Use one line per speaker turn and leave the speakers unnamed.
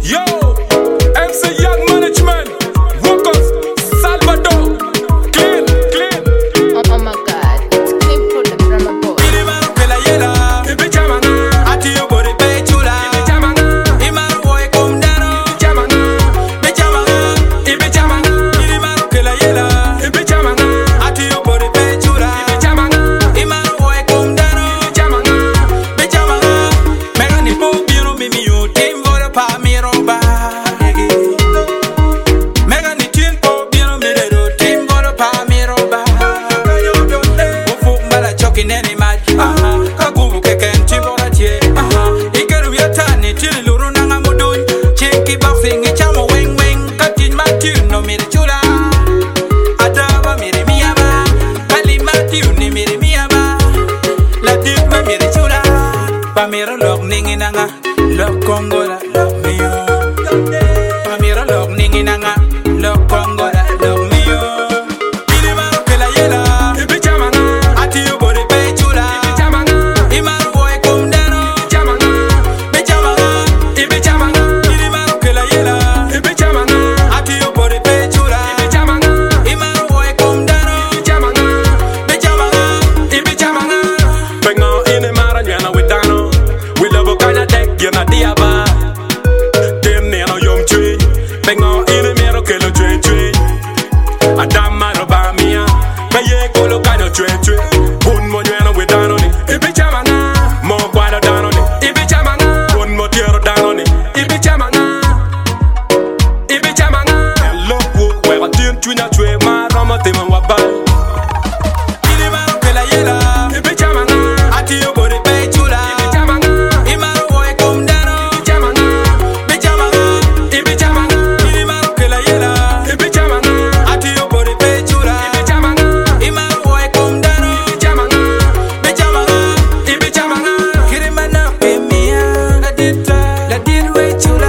Yo, MC Young Management, Rocos, Salvador, clean, clean.
Oh my God, it's clean from the drama boy.
Ibi chamana,
Ati yo body pay chula.
ibi chamana,
Imaro boy come down.
ibi chamana,
Be chamaga.
ibi chamana,
Ili maro kela yela.
ibi chamana,
Ati yo body pay chula.
ibi chamana,
Imaro boy come down.
ibi chamana.
Be chamaga. Mega ni po biro mimi yo. Team vora pa mi roba. Mega ni tin po biro mi do. Team vora pa mi roba. Ufu mbala choki neni maj. Kagubu keken team vora tie. Ikeru yatani tili luru nanga mudun. Chinky boxing ichamo wing wing. Katin matin no mire chula. Adaba mire miyaba. Kali matin ni mire miyaba. La tip me mire chula. Pamiro lok ningi nanga. Lok kongola lok miyo. Pamiro lok ningi nanga. Lok kongola lok miyo. Ili maro kela yela.
Ibi chamana,
Ati yo body pay chula.
ibi chamana,
Imaro boy come down.
chamana,
Be chamaga.
ibi chamana,
Ili maro kela yela.
ibi chamana,
Ati yo body pay chula.
ibi chamana,
Imaro boy come down.
ibi chamana,
Be chamaga.
ibi chamana. Bring on in the mara, nyana we dano. We love a kind of deck, you're not the aba. Dem ne no yom tree. Bring on in the mero kelo tree tree. Adama roba mia. Kaye kolo kano tree tree. Bun mo nyana we dano ni. Ibi chamana. Mo kwada dano ni. Ibi chamana. Bun mo tiero dano ni. Ibi chamana. Ibi chamana. Look wo, where I didn't twin a tree. Ma rama tema wabal.
Ili maro kela yela.
Ibi chamana.
Ati yo body pay chula.
Ibi chamana.
Imaro boy come down.
Ibi chamana.
Be chamaga.
Ibi chamana.
Ili maro kela yela.
Ibi chamana.
Ati yo body pay chula.
Ibi chamana.
Imaro boy come down.
Ibi chamana.
Be chamaga.
Ibi chamana.
Kirimana pe mia. La dit way chula.